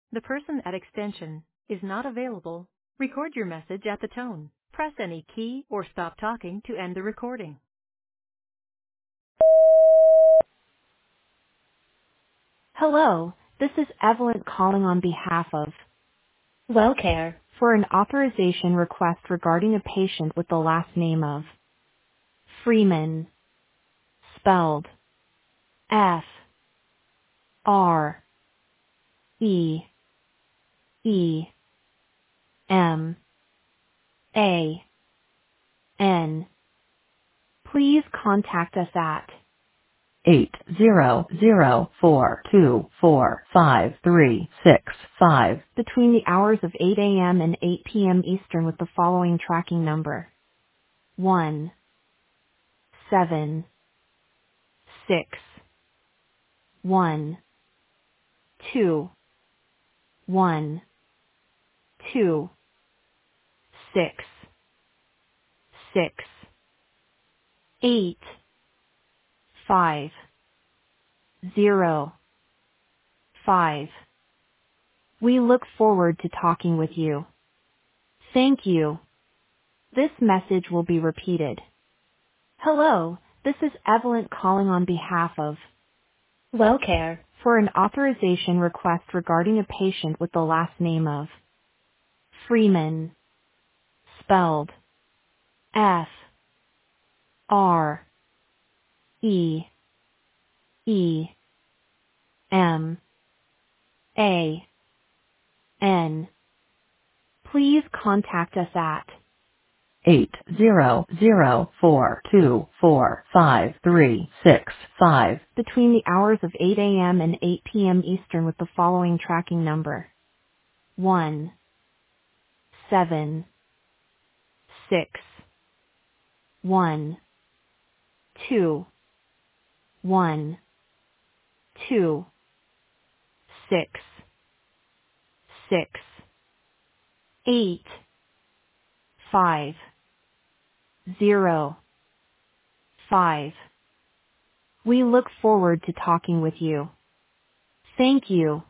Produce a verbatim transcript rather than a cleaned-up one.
The person at extension is not available. Record your message at the tone. Press any key or stop talking to end the recording. Hello, this is Evelyn calling on behalf of WellCare for an authorization request regarding a patient with the last name of Freeman, spelled F R E E M A N. Please contact us at eight zero zero four two four five three six five between the hours of eight a.m. and eight p.m. Eastern with the following tracking number: one seven six one two one two six six eight five zero five. We look forward to talking with you. Thank you. This message will be repeated. Hello, this is Evelyn calling on behalf of WellCare for an authorization request regarding a patient with the last name of Freeman, spelled F R E E M A N. Please contact us at eight zero zero four two four five three six five between the hours of eight a.m. and eight p.m. Eastern with the following tracking number: one seven six one two one two six six eight five zero five. We look forward to talking with you. Thank you.